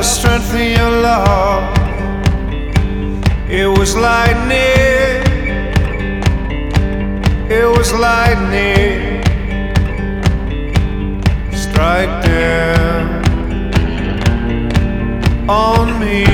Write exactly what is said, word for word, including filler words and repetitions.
the strength of your love. It was lightning, it was lightning, strike down on me.